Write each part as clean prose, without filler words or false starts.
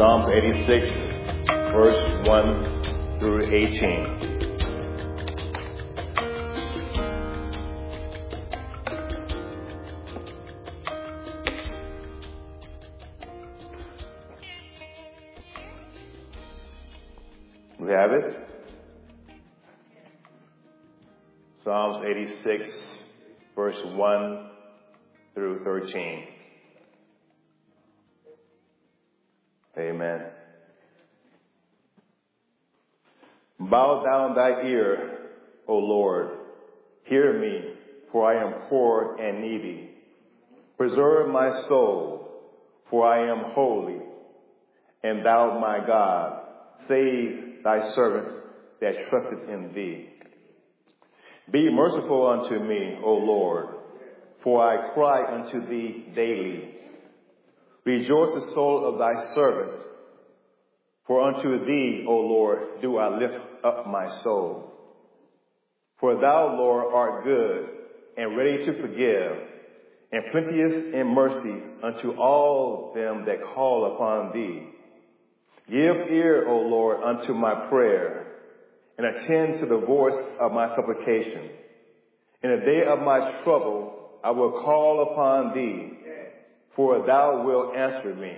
Psalms 86, verse 1 through 18. We have it. Psalms 86, verse 1 through 13. Amen. Bow down thy ear, O Lord. Hear me, for I am poor and needy. Preserve my soul, for I am holy. And thou, my God, save thy servant that trusteth in thee. Be merciful unto me, O Lord, for I cry unto thee daily. Rejoice the soul of thy servant, for unto thee, O Lord, do I lift up my soul. For thou, Lord, art good and ready to forgive, and plenteous in mercy unto all them that call upon thee. Give ear, O Lord, unto my prayer, and attend to the voice of my supplication. In the day of my trouble, I will call upon thee, for thou wilt answer me.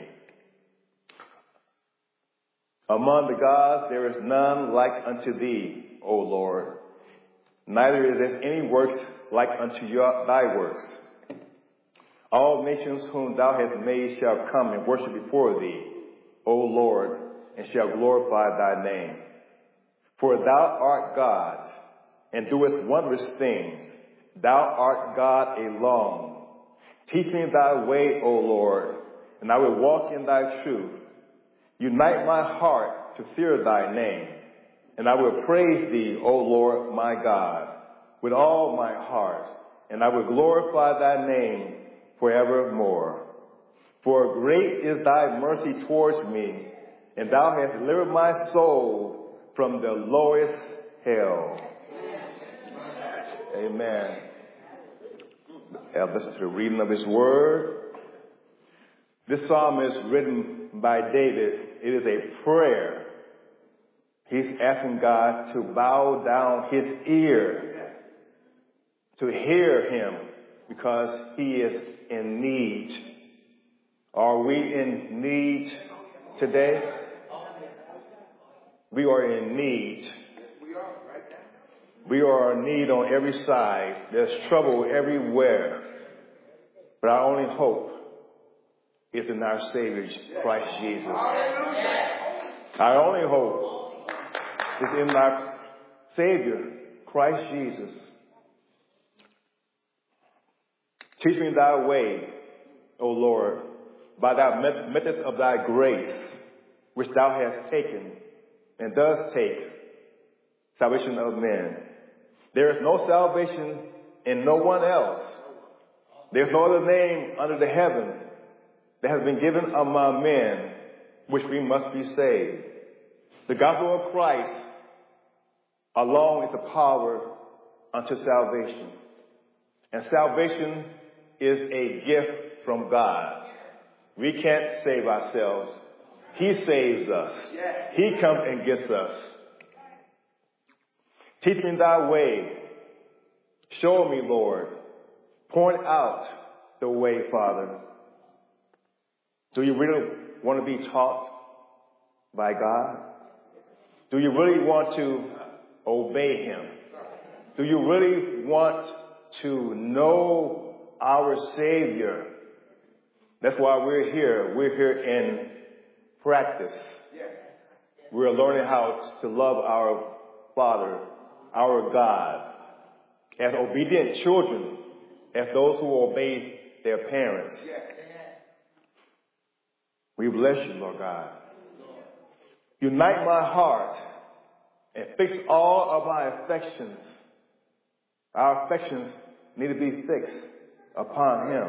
Among the gods there is none like unto thee, O Lord. Neither is there any works like unto thy works. All nations whom thou hast made shall come and worship before thee, O Lord, and shall glorify thy name. For thou art God, and doest wondrous things. Thou art God alone. Teach me thy way, O Lord, and I will walk in thy truth. Unite my heart to fear thy name, and I will praise thee, O Lord, my God, with all my heart, and I will glorify thy name forevermore. For great is thy mercy towards me, and thou hast delivered my soul from the lowest hell. Amen. Listen to the reading of his word. This psalm is written by David. It is a prayer. He's asking God to bow down his ear to hear him because he is in need. Are we in need today? We are in need. We are in need on every side. There's trouble everywhere. But our only hope is in our Savior, Christ Jesus. Our only hope is in our Savior, Christ Jesus. Teach me thy way, O Lord, by thy methods of thy grace, which thou hast taken and does take, salvation of men. There is no salvation in no one else. There is no other name under the heaven that has been given among men which we must be saved. The gospel of Christ alone is the power unto salvation. And salvation is a gift from God. We can't save ourselves. He saves us. He comes and gets us. Teach me thy way. Show me, Lord. Point out the way, Father. Do you really want to be taught by God? Do you really want to obey him? Do you really want to know our Savior? That's why we're here. We're here in practice. We're learning how to love our Father, our God, as obedient children, as those who obey their parents. We bless you, Lord God. Unite my heart and fix all of my affections. Our affections need to be fixed upon him.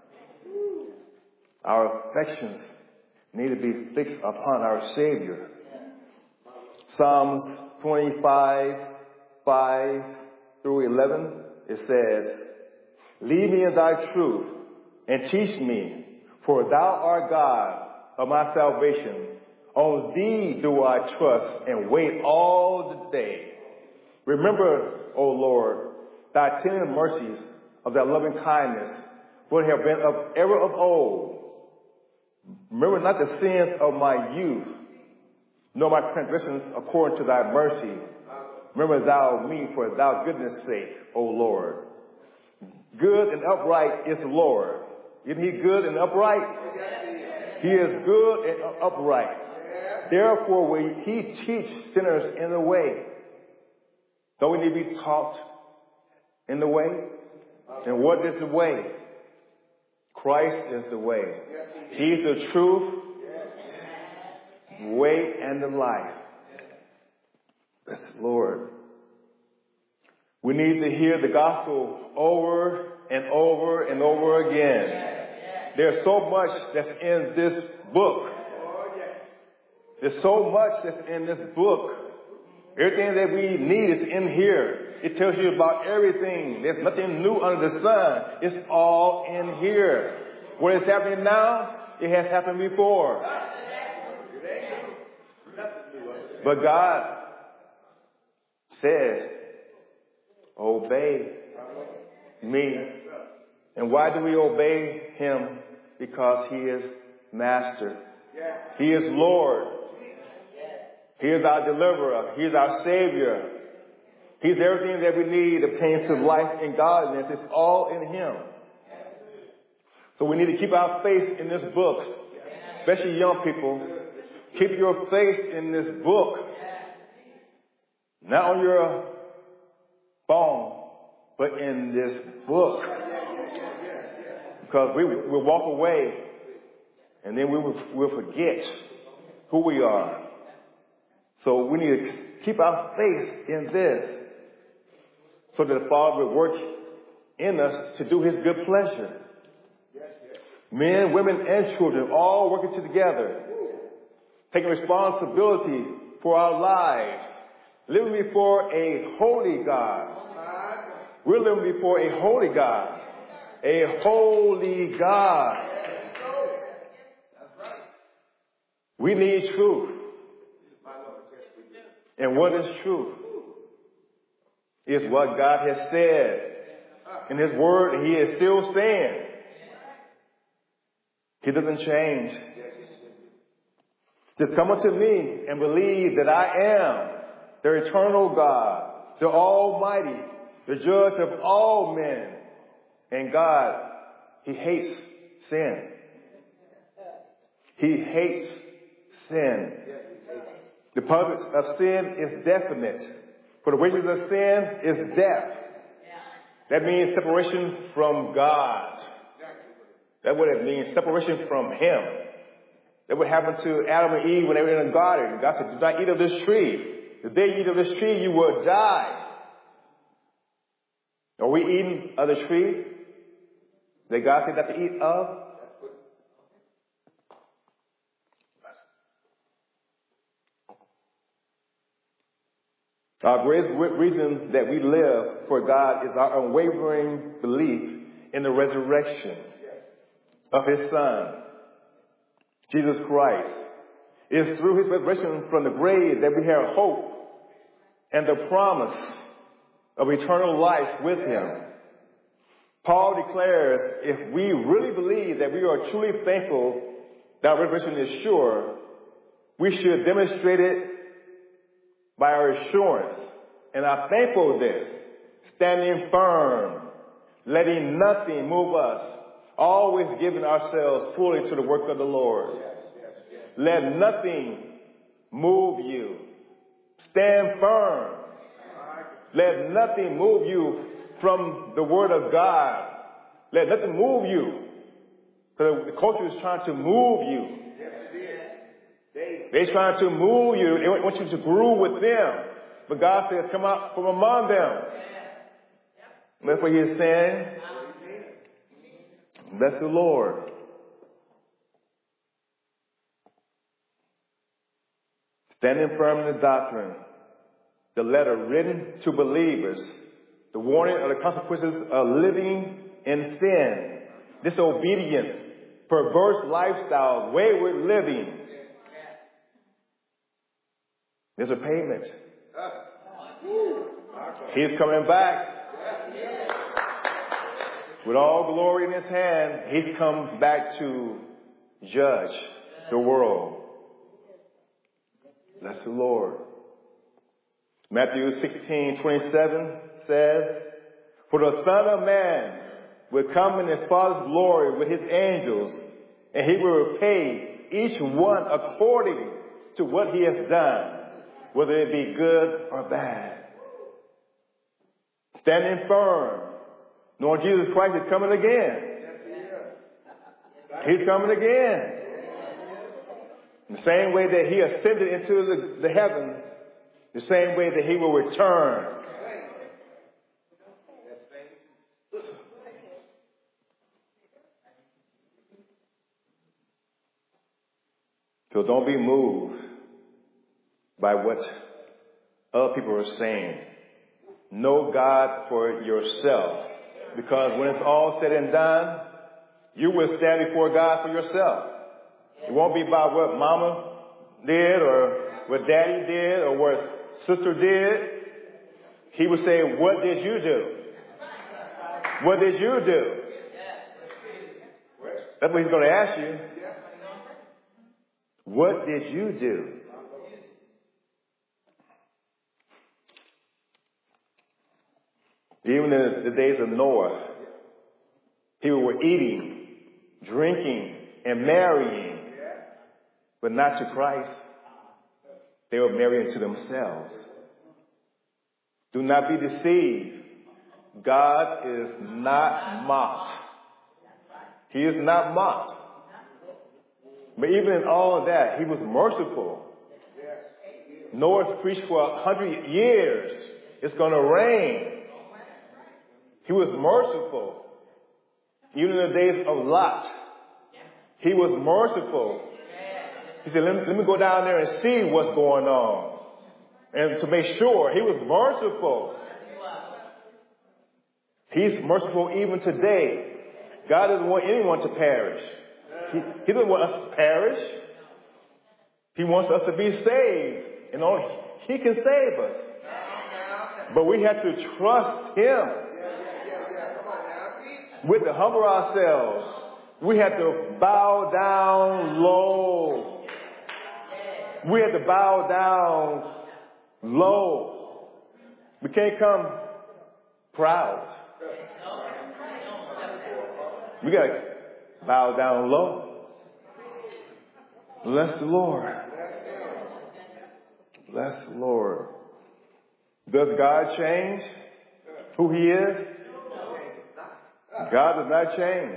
Our affections need to be fixed upon our Savior. Psalms 25, 5 through 11, it says, Lead me in thy truth and teach me, for thou art God, of my salvation. On thee do I trust and wait all the day. Remember, O Lord, thy tender mercies of thy loving kindness, would have been ever of old. Remember not the sins of my youth, nor my transgressions according to thy mercy. Remember thou me for thy goodness' sake, O Lord. Good and upright is the Lord. Isn't he good and upright? He is good and upright. Therefore will he teach sinners in the way. Don't we need to be taught in the way? And what is the way? Christ is the way. He's the truth, way, and the life. Yes, Lord. We need to hear the gospel over and over and over again. There's so much that's in this book. There's so much that's in this book. Everything that we need is in here. It tells you about everything. There's nothing new under the sun. It's all in here. What is happening now, it has happened before. But God says, obey me. And why do we obey him? Because he is master. He is Lord. He is our deliverer. He is our savior. He's everything that we need to obtain to life and godliness. It's all in him. So we need to keep our faith in this book, especially young people. Keep your faith in this book. Not on your phone, but in this book. Because we'll walk away and then we'll forget who we are. So we need to keep our faith in this so that the Father will work in us to do his good pleasure. Men, women, and children all working together, taking responsibility for our lives, living before a holy God. We're living before a holy God. A holy God. We need truth. And what is truth? Is what God has said in his word, and he is still saying. He doesn't change. Just come unto me and believe that I am the eternal God, the Almighty, the judge of all men. And God, he hates sin. He hates sin. The punishment of sin is definite. For the wages of sin is death. That means separation from God. That's what it means, separation from him. That what happened to Adam and Eve when they were in the garden. God said, do not eat of this tree. If they eat of this tree, you will die. Are we eating of the tree that God said not to eat of? Our greatest reason that we live for God is our unwavering belief in the resurrection of his Son, Jesus Christ. It is through his resurrection from the grave that we have hope and the promise of eternal life with him. Paul declares, if we really believe that we are truly thankful that our resurrection is sure, we should demonstrate it by our assurance and our thankfulness, standing firm, letting nothing move us, always giving ourselves fully to the work of the Lord. Let nothing move you. Stand firm. Let nothing move you from the Word of God. Let nothing move you. Because the culture is trying to move you. They're trying to move you. They want you to groove with them. But God says, come out from among them. That's what he is saying. Bless the Lord. Standing firm in the doctrine. The letter written to believers. The warning of the consequences of living in sin. Disobedience perverse lifestyle, wayward living. There's a payment. He's coming back. With all glory in his hand, he comes back to judge the world. Bless the Lord. Matthew 16:27 says, "For the Son of Man will come in his Father's glory with his angels, and he will repay each one according to what he has done, whether it be good or bad." Standing firm, knowing Jesus Christ is coming again. He's coming again. In the same way that he ascended into the heavens, the same way that he will return. So don't be moved by what other people are saying. Know God for yourself. Because when it's all said and done, you will stand before God for yourself. It won't be about what mama did or what daddy did or what sister did. He will say, what did you do? What did you do? That's what he's going to ask you. What did you do? Even in the days of Noah, people were eating, drinking, and marrying, but not to Christ. They were marrying to themselves. Do not be deceived. God is not mocked. He is not mocked. But even in all of that, he was merciful. Noah preached for 100 years. It's going to rain. He was merciful. Even in the days of Lot, he was merciful. He said, let me go down there and see what's going on. And to make sure, he was merciful. He's merciful even today. God doesn't want anyone to perish. He doesn't want us to perish. He wants us to be saved. And only he can save us. But we have to trust him. We have to humble ourselves. We have to bow down low. We have to bow down low. We can't come proud. We got to bow down low. Bless the Lord. Bless the Lord. Does God change who he is? God does not change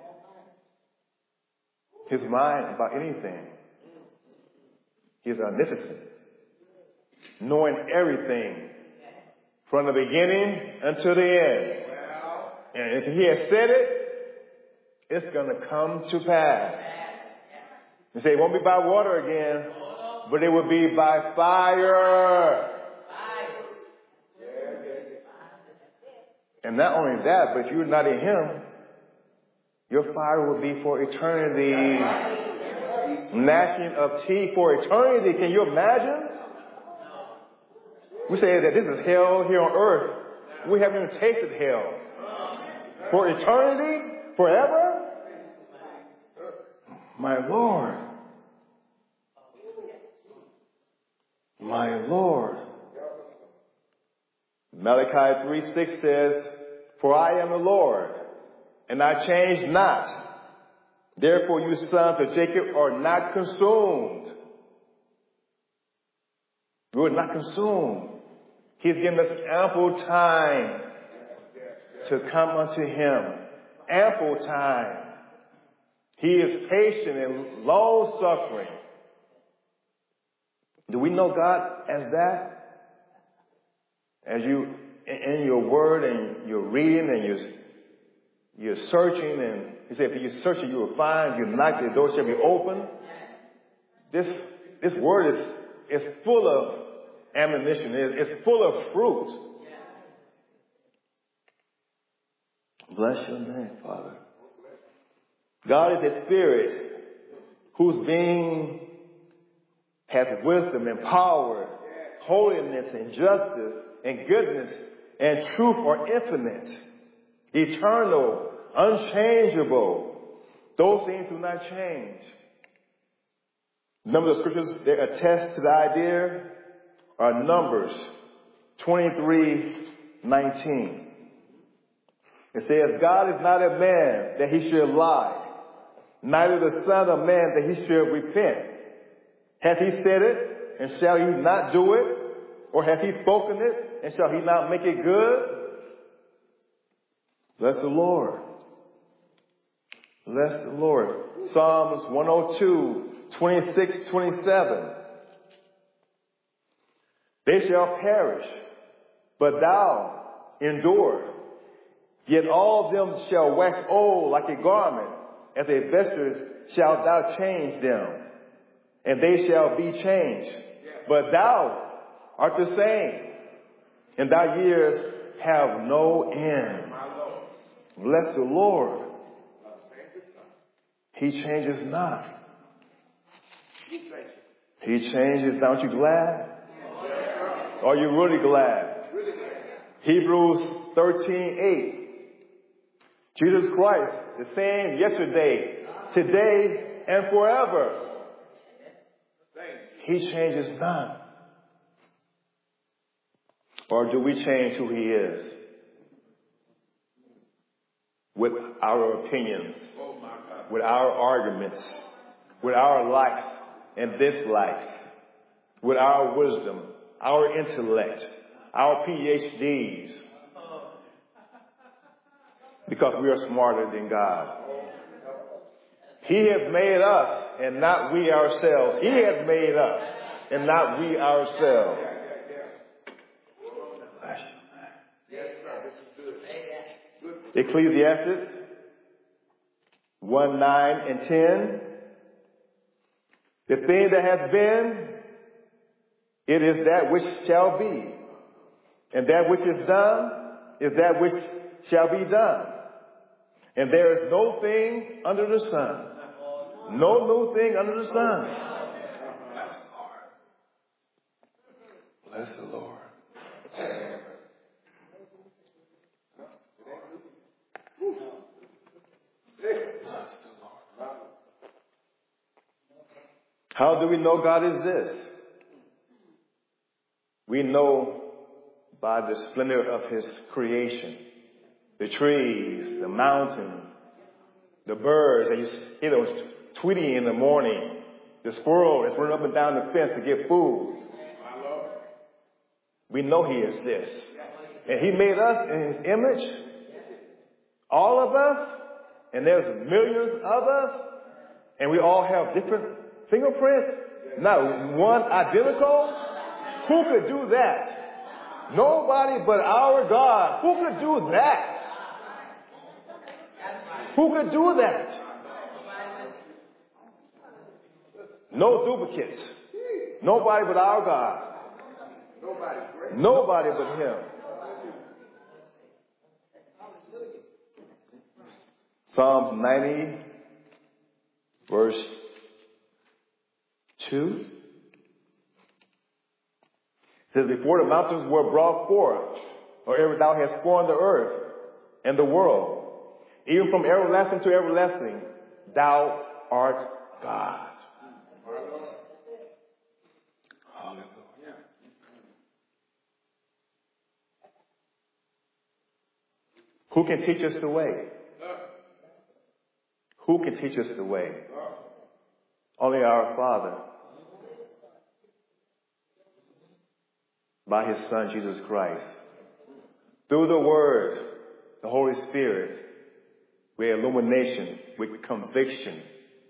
his mind about anything. He's omniscient, knowing everything from the beginning until the end. And if he has said it, it's going to come to pass. You say it won't be by water again, but it will be by fire. And not only that, but you're not in him. Your fire will be for eternity. Gnashing of teeth for eternity. Can you imagine? We say that this is hell here on earth. We haven't even tasted hell. For eternity? Forever? My Lord. My Lord. Malachi 3:6 says, "For I am the Lord, and I change not. Therefore you sons of Jacob are not consumed." We were not consumed. He's given us ample time to come unto him. Ample time. He is patient and long suffering. Do we know God as that? As you, in your word and you're reading and you're searching, and he said, if you're searching, you will find. You knock, the door shall be open. This word is full of ammunition. It's full of fruit. Bless your name, Father. God is a spirit whose being has wisdom and power, holiness and justice and goodness and truth are infinite, eternal, unchangeable. Those things do not change. Number of scriptures that attest to the idea are Numbers 23:19. It says, God is not a man that he should lie, neither the son of man that he should repent. Hath he said it, and shall he not do it? Or hath he spoken it, and shall he not make it good? Bless the Lord. Bless the Lord. Psalms 102:26-27. They shall perish, but thou endure. Yet all of them shall wax old like a garment, as a vesture shalt thou change them, and they shall be changed. But thou art the same, and thy years have no end. Bless the Lord. He changes not. He changes not. Aren't you glad? Are you really glad? Hebrews 13:8. Jesus Christ, the same yesterday, today, and forever. He changes not. Or do we change who he is? With our opinions, with our arguments, with our likes and dislikes, with our wisdom, our intellect, our PhDs. Because we are smarter than God. He has made us and not we ourselves. He has made us and not we ourselves. Ecclesiastes 1:9-10. The thing that has been, it is that which shall be. And that which is done is that which shall be done. And there is no thing under the sun. No new thing under the sun. Bless the Lord. How do we know God is this? We know by the splendor of his creation. The trees, the mountain, the birds, and you hear those tweeting in the morning. The squirrel is running up and down the fence to get food. We know he is this. And he made us in his image. All of us. And there's millions of us. And we all have different fingerprints. Not one identical. Who could do that? Nobody but our God. Who could do that? Who could do that? No duplicates. Nobody but our God. Nobody but him. Psalms 90, verse 2. It says, before the mountains were brought forth, or ever thou hast formed the earth and the world, even from everlasting to everlasting, thou art God. Hallelujah. Who can teach us the way? Who can teach us the way? Only our Father. By his Son, Jesus Christ. Through the Word, the Holy Spirit, with illumination, with conviction.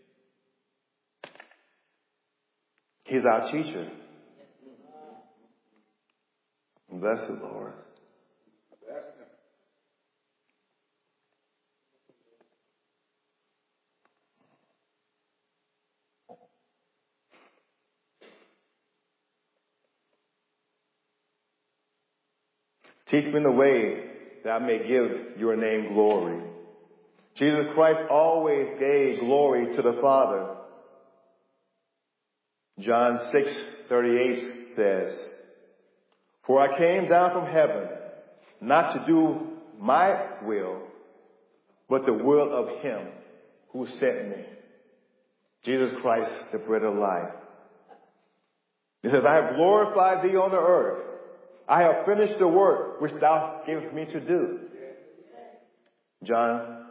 He's our teacher. Bless the Lord. Teach me in the way that I may give your name glory. Jesus Christ always gave glory to the Father. John 6:38 says, "For I came down from heaven, not to do my will, but the will of him who sent me." Jesus Christ, the bread of life. He says, "I have glorified thee on the earth. I have finished the work which thou gavest me to do." John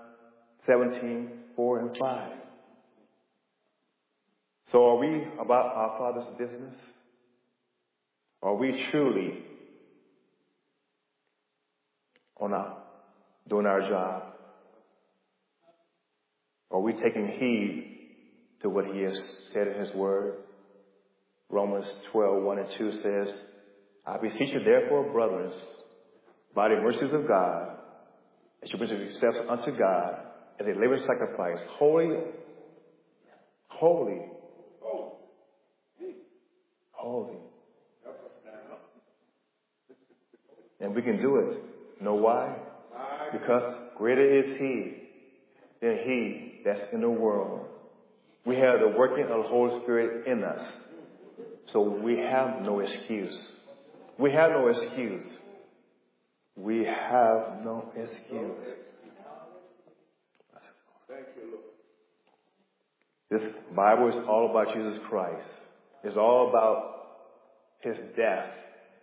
17:4-5. So are we about our Father's business? Are we truly doing our job? Are we taking heed to what he has said in his word? Romans 12:1-2 says, "I beseech you therefore, brothers, by the mercies of God, that you present yourselves unto God as a living sacrifice, holy. And we can do it. Know why? Because greater is he than he that's in the world. We have the working of the Holy Spirit in us. So we have no excuse. We have no excuse. We have no excuse. This Bible is all about Jesus Christ. It's all about his death,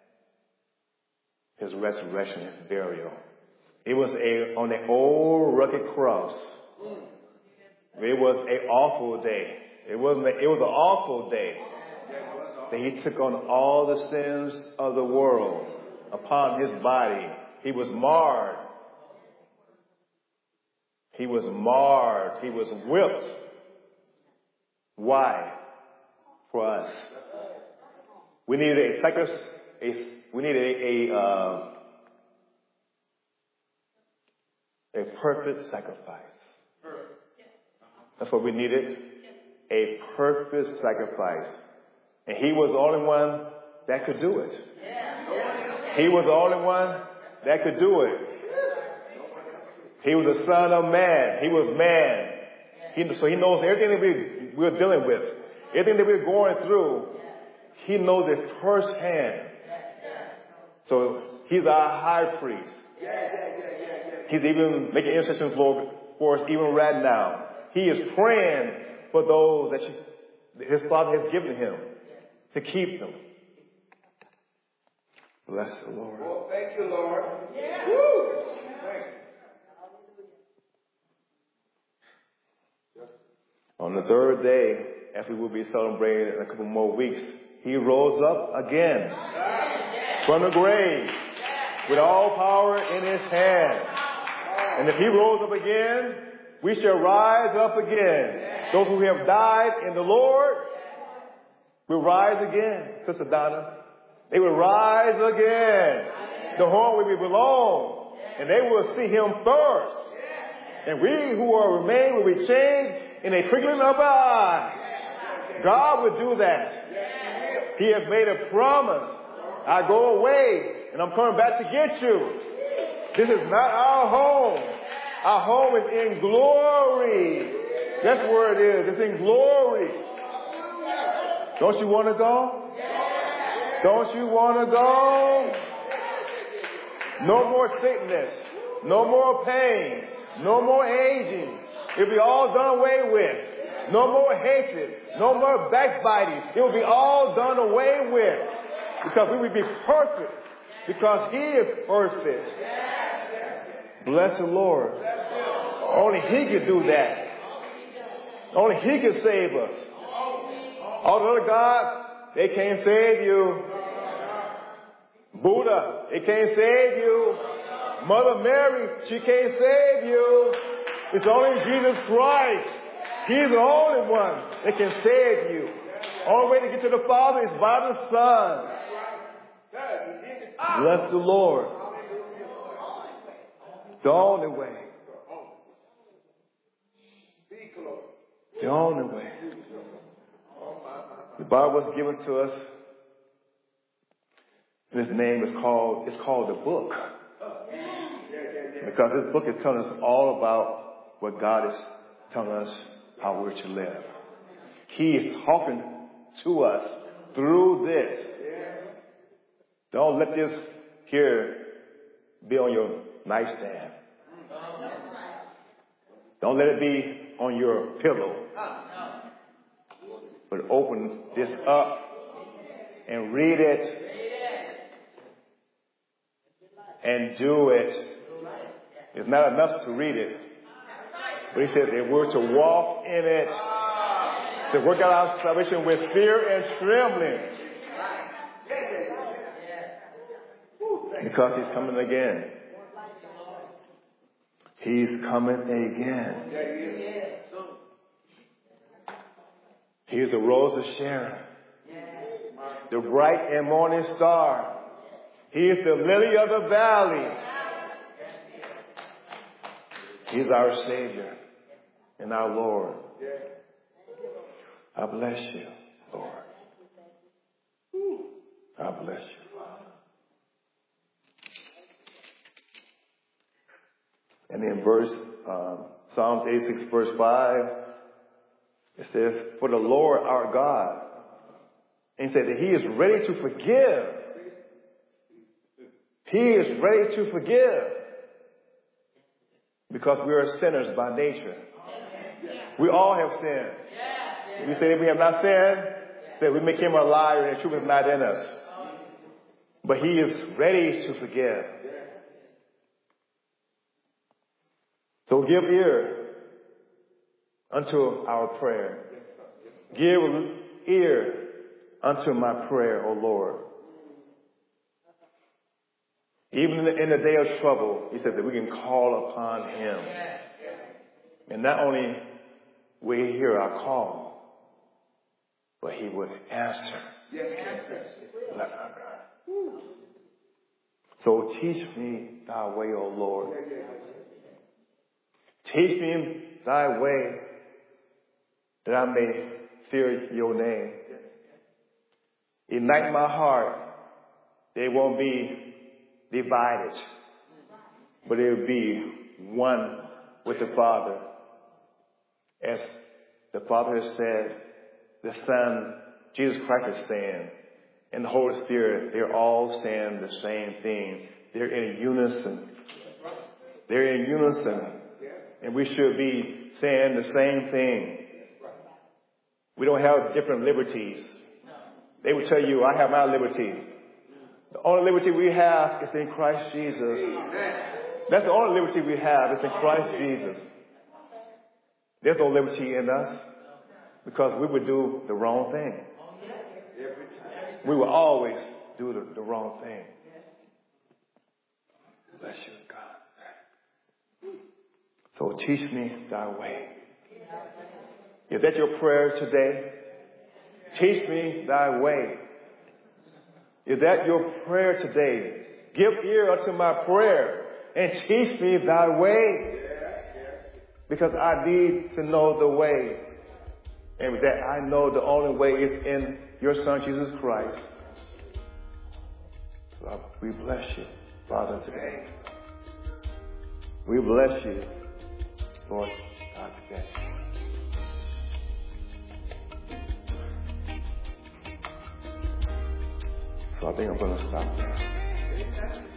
his resurrection, his burial. It was on an old rugged cross. It was an awful day. It was an awful day that he took on all the sins of the world upon his body. He was marred. He was whipped. Why? For us. We needed a perfect sacrifice. That's what we needed. A perfect sacrifice. And he was the only one that could do it. He was the only one that could do it. He was the Son of Man. He was man. So he knows everything that we're dealing with. Everything that we're going through, he knows it firsthand. So he's our high priest. He's even making intercession for us even right now. He is praying for those that his Father has given him to keep them. Bless the Lord. Well, thank you, Lord. Yeah. Woo! Thank you. On the third day, as we will be celebrating in a couple more weeks, he rose up again from the grave with all power in his hand. And if he rose up again, we shall rise up again. Those who have died in the Lord will rise again, Sister Donna. They will rise again. The horn will be blown, and they will see him first. And we who are remain will be changed in a twinkling of an eye. God will do that. He has made a promise. I go away, and I'm coming back to get you. This is not our home. Our home is in glory. That's where it is. It's in glory. Don't you want to go? Don't you want to go? No more sickness. No more pain. No more aging. It'll be all done away with. No more hatred. No more backbiting. It will be all done away with. Because we will be perfect. Because he is perfect. Bless the Lord. Only he can do that. Only he can save us. All the other gods, they can't save you. Buddha, they can't save you. Mother Mary, she can't save you. It's only Jesus Christ. He's the only one that can save you. Only way to get to the Father is by the Son. Bless the Lord. The only way. The only way. The Bible was given to us. And his name is called the book. Because this book is telling us all about what God is telling us how we're to live. He is talking to us through this. Don't let this here be on your nightstand. Don't let it be on your pillow. But open this up and read it and do it. It's not enough to read it. But he says if we're to walk in it, to work out our salvation with fear and trembling. Because he's coming again. He's coming again. He's the rose of Sharon, the bright and morning star. He is the lily of the valley. He's our Savior and our Lord. I bless you, Lord. I bless you, Father. And in Psalms 86, verse 5, it says, for the Lord our God, and he said that he is ready to forgive. He is ready to forgive. Because we are sinners by nature. We all have sinned. If we say that we have not sinned, that we make him a liar and the truth is not in us. But he is ready to forgive. So give ear unto our prayer. Give ear unto my prayer, O Lord. Even in the day of trouble, he said that we can call upon him. And not only will he hear our call, but he will answer. Bless our God. So teach me thy way, O Lord. Teach me thy way, that I may fear your name. Ignite my heart. They won't be divided, but it will be one with the Father. As the Father has said, the Son, Jesus Christ, is saying, and the Holy Spirit, they're all saying the same thing. They're in unison. They're in unison. And we should be saying the same thing. We don't have different liberties. They will tell you, I have my liberty. The only liberty we have is in Christ Jesus. That's the only liberty we have is in Christ Jesus. There's no liberty in us because we would do the wrong thing. We will always do the wrong thing. Bless you, God. So teach me thy way. Is that your prayer today? Teach me thy way. Is that your prayer today? Give ear unto my prayer and teach me thy way. Because I need to know the way. And with that, I know the only way is in your Son, Jesus Christ. So we bless you, Father, today. We bless you, Lord God, today. So I think I'm going to stop there.